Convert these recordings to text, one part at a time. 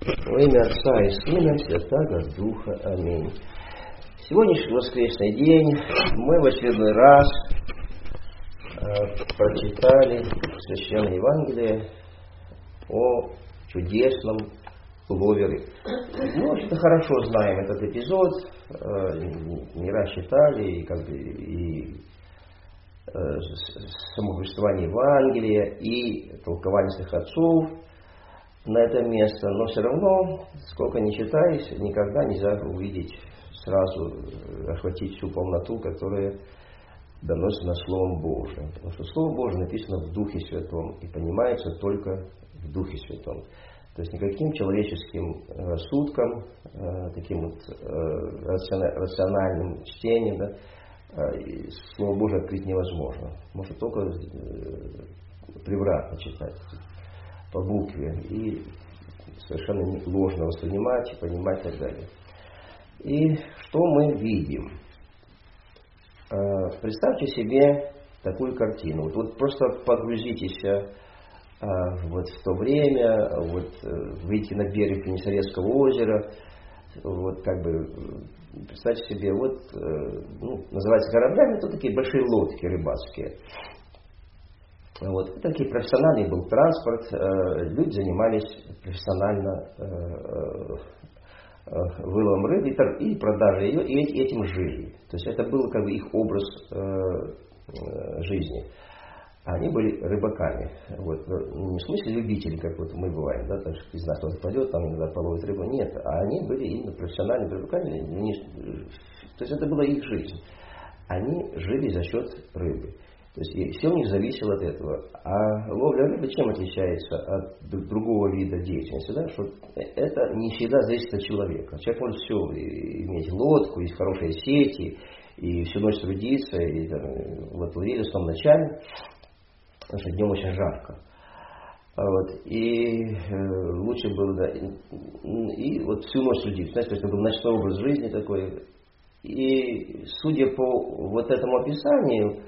Во имя Отца и Сына, Святаго Духа. Аминь. Сегодняшний воскресный день мы в очередной раз прочитали Священное Евангелие о чудесном улове рыб. Мы вообще-то хорошо знаем этот эпизод, не раз читали, и само повествование Евангелия, и толкование своих отцов на это место, но все равно, сколько ни читаешь, никогда нельзя увидеть сразу, охватить всю полноту, которая доносится Словом Божиим. Потому что Слово Божие написано в Духе Святом и понимается только в Духе Святом. То есть никаким человеческим рассудком, таким вот рациональным чтением, да, Слово Божие открыть невозможно. Можно только превратно читать по букве и совершенно ложно воспринимать, понимать и так далее. И что мы видим? Представьте себе такую картину. Вот просто погрузитесь вот в то время, вот выйти на берег Генесарецкого озера, вот как бы представьте себе, вот называется кораблями, это такие большие лодки рыбацкие. Вот такие профессиональный был транспорт, люди занимались профессионально выловом рыбы и продажей ее, и этим жили. То есть это был как бы их образ жизни. Они были рыбаками. Вот. Не в смысле любители, как вот мы бываем, да, так что из нас кто-то пойдет, там иногда половит рыбу. Нет, а они были именно профессиональными рыбаками. То есть это была их жизнь. Они жили за счет рыбы. То есть все у них зависело от этого. А ловля рыбы чем отличается от другого вида деятельности? Да? Что это не всегда зависит от человека. Человек может все иметь лодку, есть хорошие сети, и всю ночь трудиться, и вот ловили в том начале, потому что днем очень жарко. Вот, и лучше было, да, и вот всю ночь трудиться. Знаете, это был ночной образ жизни такой. И судя по вот этому описанию,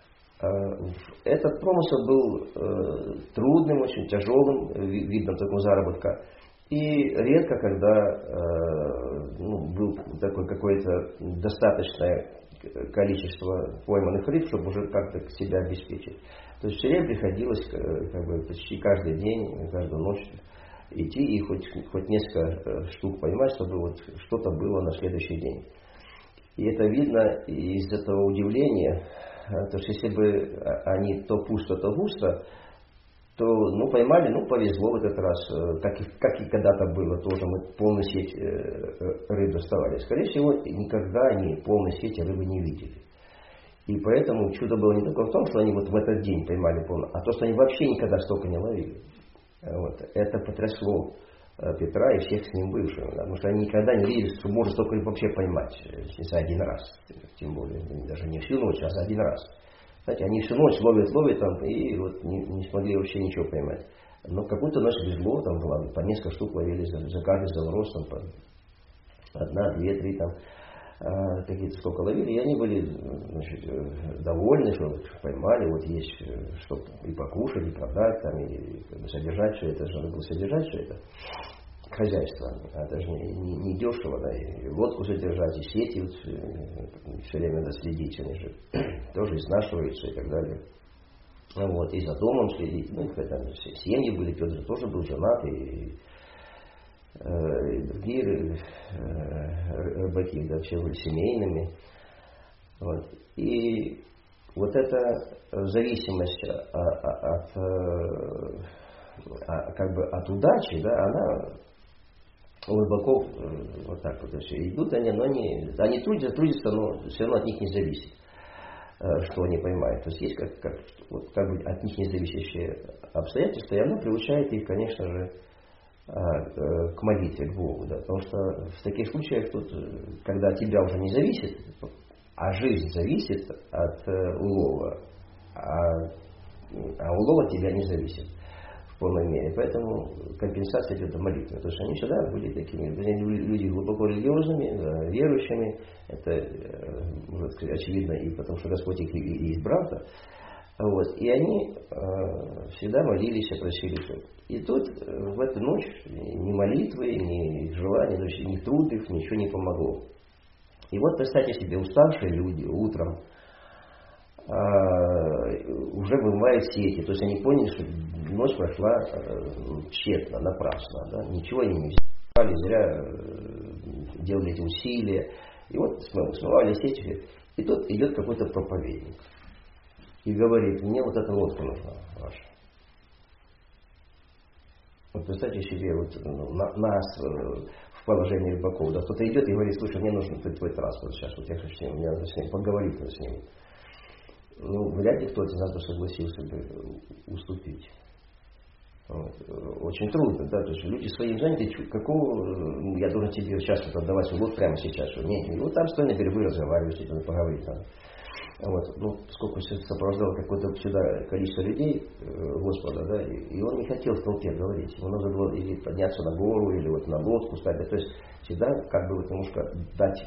этот промысел был трудным, очень тяжелым, видно такого заработка. И редко, когда был такое какое-то достаточное количество пойманных рыб, чтобы уже как-то себя обеспечить. То есть все время приходилось как бы, почти каждый день, каждую ночь идти и хоть несколько штук поймать, чтобы вот что-то было на следующий день. И это видно из этого удивления. Потому что если бы они то пусто, то густо, то поймали, повезло в этот раз, как и когда-то было, тоже мы полную сеть рыб доставали. Скорее всего, никогда они полной сети рыбы не видели. И поэтому чудо было не только в том, что они вот в этот день поймали полную, а то, что они вообще никогда столько не ловили. Вот. Это потрясло Петра и всех с ним бывших, потому что они никогда не видели, что можно столько вообще поймать за один раз, тем более даже не всю ночь, а за один раз. Знаете, они всю ночь ловят там, и вот не смогли вообще ничего поймать. Но какую-то ночь везло, там по несколько штук ловили за каждый заворос, там по 1, 2, 3 там какие-то сколько ловили, и они были, значит, довольны, что поймали, вот есть что и покушать, и продать, там, и как бы содержать все это, надо было содержать все это хозяйство, а даже не дешево, да, и лодку содержать, и сети вот, все время надо следить, они же тоже изнашиваются и так далее. Вот, и за домом следить, там семьи были, Петр тоже был женат, и другие рыбаки, да, все были семейными. Вот. И вот эта зависимость от удачи, да, она у рыбаков вот так вот все идут, они трудятся, но все равно от них не зависит, что они поймают. То есть есть как бы от них независящие обстоятельства, и оно приучает их, конечно же, к молитве, к Богу, да, потому что в таких случаях, когда от тебя уже не зависит, а жизнь зависит от улова, а улов от тебя не зависит в полной мере, поэтому компенсация идет в молитве, потому что они всегда были такими люди глубоко религиозными, верующими, это, можно сказать, очевидно, и потому что Господь их и избрал-то, Вот. И они всегда молились и просили все. И тут в эту ночь ни молитвы, ни желания, ни труд их, ничего не помогло. И вот представьте себе, уставшие люди утром уже вымывают сети. То есть они поняли, что ночь прошла тщетно, напрасно. Да? Ничего они не взяли, зря делали эти усилия. И вот смывали сети. И тут идет какой-то проповедник. И говорит: мне вот эта лодка нужна ваша. Вот представьте себе вот, нас в положении рыбаков. Да, кто-то идет и говорит: слушай, мне нужен твой транспорт сейчас. Вот я хочу с ним, мне надо с ним поговорить с ним. Ну, вряд ли кто-то из нас бы согласился бы уступить. Вот. Очень трудно, да, то есть люди своим заняты, какого я должен тебе сейчас вот отдавать вот прямо сейчас, что нет, вот там стой на берегу и разговаривайте, поговорить надо. Вот. Ну, сколько сопровождало какое-то сюда количество людей Господа, да, и он не хотел в толпе говорить. Ему нужно было или подняться на гору, или вот на лодку стать. Да, то есть всегда как бы вот немножко дать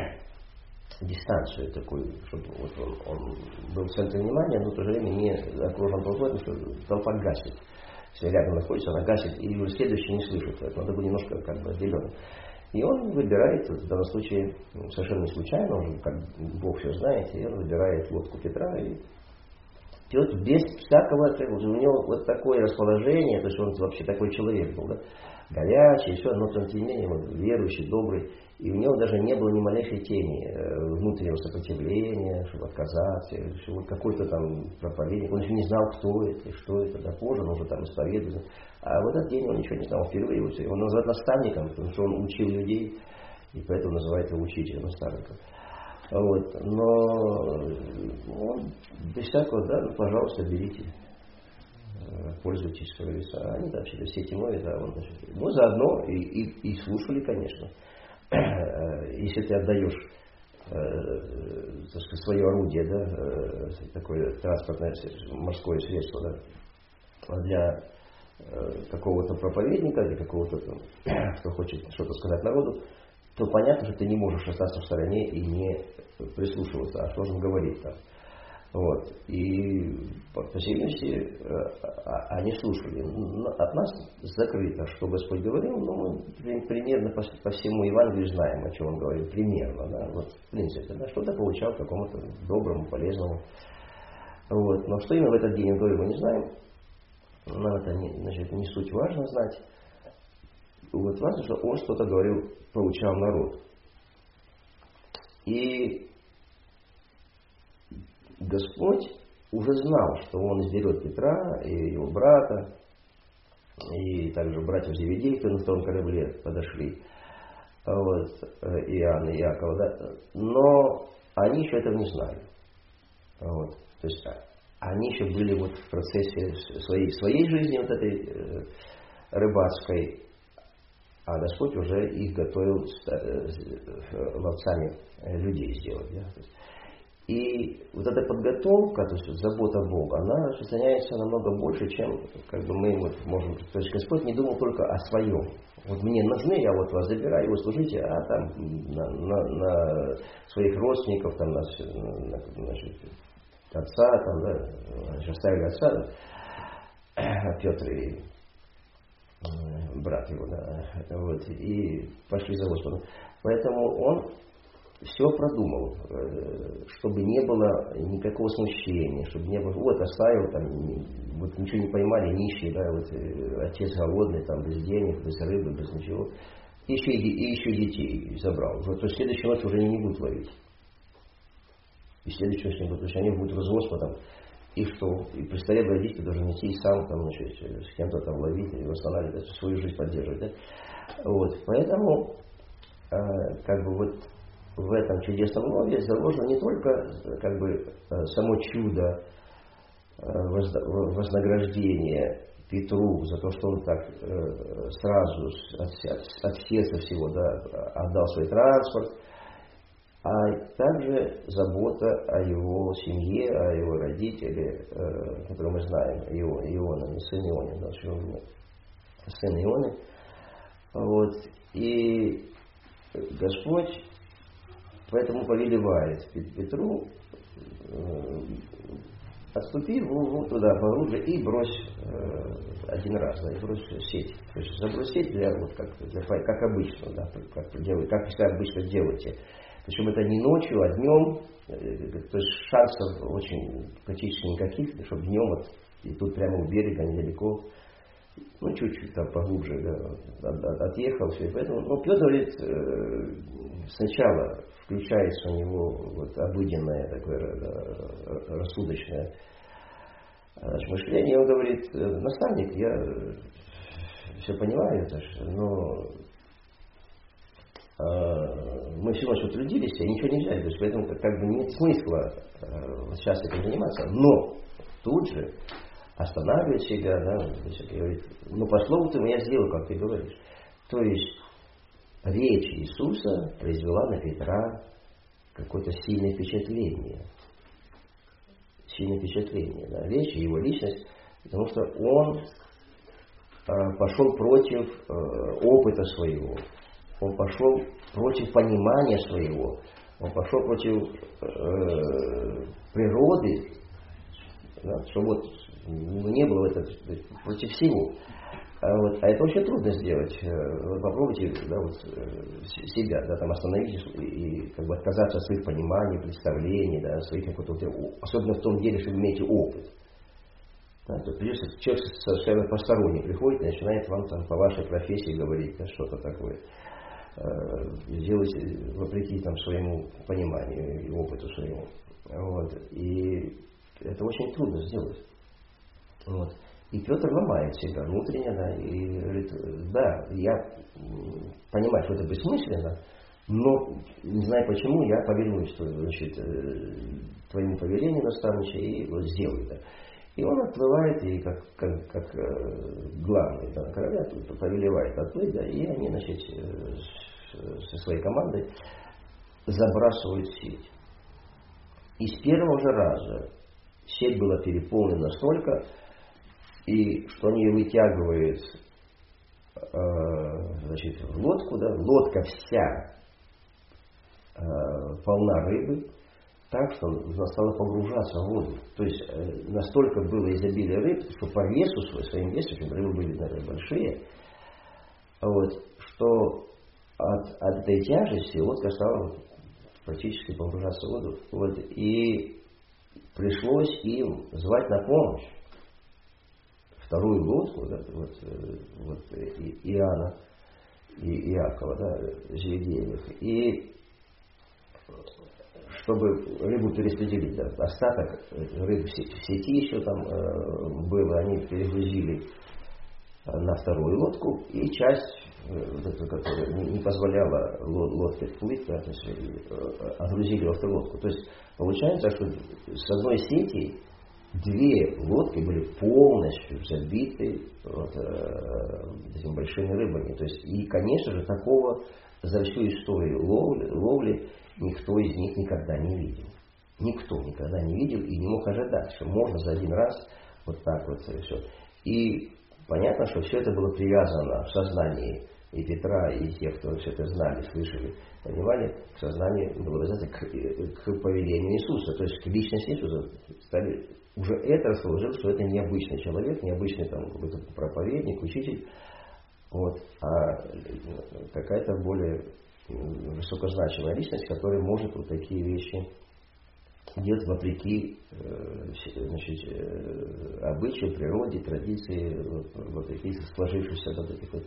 дистанцию такую, чтобы вот он был в центре внимания, но в то же время не окружен толпой, потому что толпа гасит. Если рядом находится, она гасит, и уже следующий не слышит. Это надо быть немножко как бы отделенным. И он выбирает, в данном случае совершенно не случайно, он же, как Бог все знает, и он выбирает лодку Петра и пьет без всякого, у него вот такое расположение, то есть он вообще такой человек был, да, горячий, все, но тем не менее он верующий, добрый, и у него даже не было ни малейшей тени внутреннего сопротивления, чтобы отказаться, что вот какой-то там проповедник, он еще не знал, кто это, что это, да, позже он уже там исповедуется. А в этот день он ничего не знал, впервые его называют наставником, потому что он учил людей, и поэтому называют его учителем, наставником. Вот. Но он без всякого, да, ну, пожалуйста, берите, пользуйтесь, как говорится. А они там через все эти мои, да, он, значит, ну, заодно и слушали, конечно. Если ты отдаешь так сказать, свое орудие, да, такое транспортное морское средство, да, для какого-то проповедника, или какого-то, кто хочет что-то сказать народу, то понятно, что ты не можешь остаться в стороне и не прислушиваться, а что же он говорит там. Вот. И по всей видимости они слушали. От нас закрыто, что Господь говорил, но мы примерно по всему Евангелию знаем, о чем он говорил. Примерно, да, вот, в принципе, да, что-то получал какому-то доброму, полезному. Вот. Но что именно в этот день он говорил, мы не знаем. Нам это не суть важно знать. Вот важно, что он что-то говорил, поучал народ. И Господь уже знал, что он изберет Петра и его брата, и также братьев Зеведеев, которые на втором корабле подошли, вот, Иоанна и Иакова, да, но они еще этого не знали. Вот, то есть они еще были вот в процессе своей жизни, вот этой рыбацкой, а Господь уже их готовил ловцами людей сделать. Да? И вот эта подготовка, то есть забота Бога, она распространяется намного больше, чем как бы мы вот можем. То есть Господь не думал только о своем. Вот мне нужны, я вот вас забираю, вы служите, а там на своих родственников, там, значит, отца, там, да, оставили отца, да, Петр и брат его, да, вот, и пошли за Господом. Поэтому он все продумал, чтобы не было никакого смущения, чтобы не было, вот оставил, там, вот ничего не поймали, нищие, да, вот отец голодный, там, без денег, без рыбы, без ничего, и еще детей забрал. Вот, то есть следующую ночь уже не будут ловить. И следующую ночь не будут, то есть они будут с Господом. И что? И престарелый родитель должен идти и сам там, значит, с кем-то там ловить и восстанавливать, свою жизнь поддерживать. Да? Вот. Поэтому как бы вот в этом чудесном лове заложено не только как бы само чудо вознаграждения Петру за то, что он так сразу от сердца всего, да, отдал свой транспорт, а также забота о его семье, о его родителе, которого мы знаем, Иона, сын Ионы, да, сын Ионы. Вот. И Господь поэтому повелевает Петру отступи туда поглубже и брось один раз, да, и брось сеть. То есть забрось сеть как обычно, да, как вы обычно делаете. Причем это не ночью, а днем. То есть шансов очень практически никаких, чтобы днем вот, и тут прямо у берега, недалеко, ну чуть-чуть там поглубже, да, отъехал, все. Поэтому, ну, Петр говорит, сначала включается у него вот обыденное такое рассудочное мышление. Он говорит: наставник, я все понимаю, но мы всю ночь трудились, и ничего не взяли, то есть поэтому как бы нет смысла сейчас этим заниматься. Но тут же останавливает себя, да, и говорит: ну по слову-то я сделал, как ты говоришь. То есть речь Иисуса произвела на Петра какое-то сильное впечатление. Сильное впечатление, да, речь, его личность, потому что он пошел против опыта своего. Он пошел против понимания своего. Он пошел против природы, да, что вот не было это против всего. А это очень трудно сделать. Вот попробуйте, да, вот, себя, да, там остановить и как бы отказаться от своих пониманий, представлений, да, своих какой-то, особенно в том деле, что вы имеете опыт. Да, то придется, человек совершенно посторонний приходит и начинает вам там по вашей профессии говорить, да, что-то такое. Делать вопреки там своему пониманию и опыту своему. Вот. И это очень трудно сделать. Вот. И Петр ломает себя внутренне, да, и говорит: да, я понимаю, что это бессмысленно, но не знаю почему, я повинуюсь, значит, твоему повелению, наставниче, и вот сделаю это. И он отплывает, и как главный, да, короля повелевает отплыть, да, и они, значит, со своей командой забрасывают сеть. И с первого же раза сеть была переполнена настолько, и что они ее вытягивают, значит, в лодку, да, лодка вся полна рыбы, так что она стала погружаться в воду. То есть настолько было изобилие рыб, что по весу, своим весом, рыбы были, наверное, большие, вот, что от этой тяжести лодка стала практически погружаться в воду. Вот, и пришлось им звать на помощь вторую лодку, да, вот Иоанна и Иакова, да, Зеведеевых, и чтобы рыбу перераспределить, да, остаток рыб в сети еще там было, они перегрузили на вторую лодку, и часть, вот эту, которая не позволяла лодке плыть, да, то есть отгрузили во вторую лодку. То есть получается, что с одной сети две лодки были полностью забиты вот, этими большими рыбами. То есть, и, конечно же, такого за всю историю ловли никто из них никогда не видел. Никто никогда не видел и не мог ожидать, что можно за один раз вот так вот все. И понятно, что все это было привязано в сознании и Петра, и тех, кто все это знали, слышали, понимали, в сознании было обязательно к повелению Иисуса, то есть к личности Иисуса. Стали, уже это расположило, что это необычный человек, необычный там какой-то проповедник, учитель, вот, а какая-то более высокозначимая личность, которая может вот такие вещи делать вопреки, значит, обычаям, природе, традиции, вопреки сложившихся вот этих вот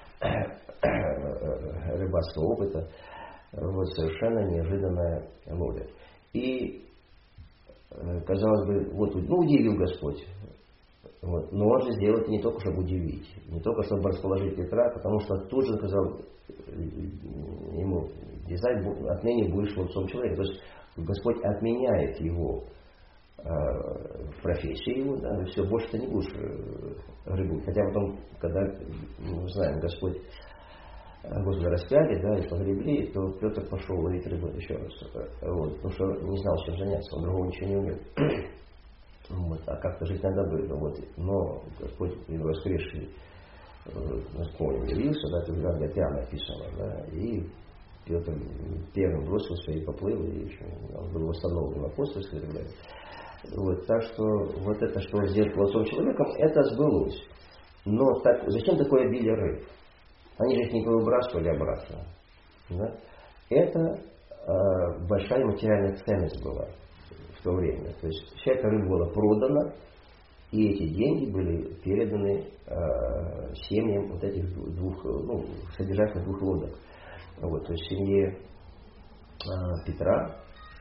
рыбацкого опыта, вот, совершенно неожиданная ловля. И, казалось бы, вот, ну, удивил Господь. Вот. Но он же сделал это не только, чтобы удивить, не только, чтобы расположить Петра, потому что тут же сказал ему: дизайн, отныне будешь ловцом человека. То есть Господь отменяет его профессию его, да, все, больше ты не будешь рыбу. Хотя потом, когда, мы знаем, Господь распяли, да, и погребли, то Петр пошел ловить рыбу еще раз. Вот, потому что не знал, чем заняться, он другого ничего не умел. Вот, а как-то жить надо было. Вот. Но Господь воскресший, помним, явился, да, это в Евангелии написано, да, и Петр первым бросился и поплыл, и еще, он был восстановлен в апостольстве и так далее. Вот, так что вот это, что он сделал плотским человеком, это сбылось. Но так, зачем такое обилие рыб? Они же их не выбрасывали обратно. Да? Это большая материальная ценность была в то время. То есть вся эта рыба была продана, и эти деньги были переданы семьям вот этих двух, содержателей двух лодок. Вот, то есть семье Петра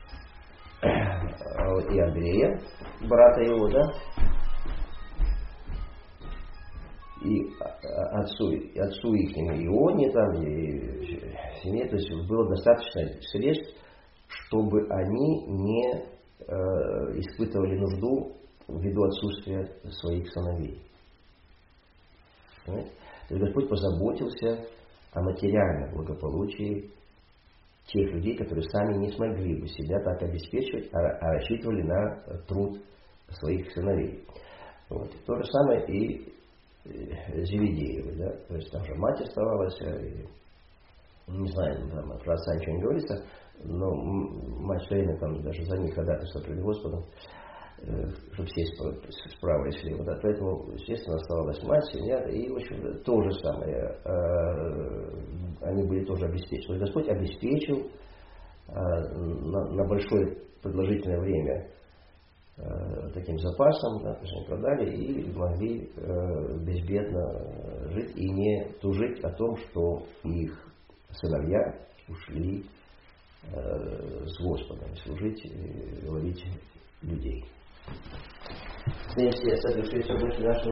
и Андрея, брата его, да, и отцу ихнему Ионе, там, и семье, то есть было достаточно средств, чтобы они не испытывали нужду ввиду отсутствия своих сыновей. Понимаете? То есть Господь позаботился о материальном благополучии тех людей, которые сами не смогли бы себя так обеспечивать, а рассчитывали на труд своих сыновей. Вот. То же самое и Зеведеевы, да? То есть там же мать оставалась, не знаю, там про отца ничего не говорится, но мать все время там даже за них ходатайство перед Господом, чтобы сесть справа и слева. Да? Поэтому, естественно, оставалась мать, семья, и, в общем, то же самое. Они были тоже обеспечены. Господь обеспечил на большое продолжительное время таким запасом, да, они продали и могли безбедно жить и не тужить о том, что их сыновья ушли с Господом служить и ловить людей. Следующее,